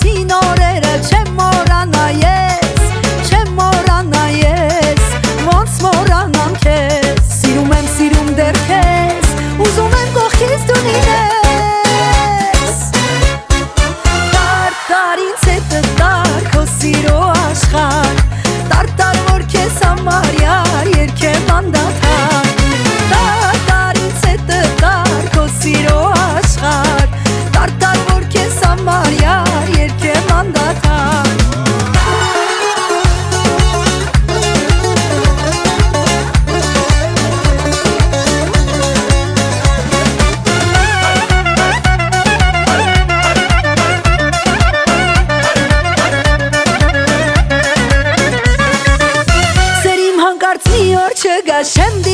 առաջին օրերը չեմ մոռանա ես, չեմ մոռանա ես, ոնց մոռանամ քեզ, սիրում դեռ քեզ, ուզում եմ կողքից դու լինես, տար ինձ հետը տար քո սիրո աշխարհ, տար որ քեզ համար յար երգեմ անդադար, տար ինձ հետը տար քո սիրո աշխարհ, տար որ քեզ համար յար երգեմ անդադար. Հանկարծ մի օր չգա, շեմ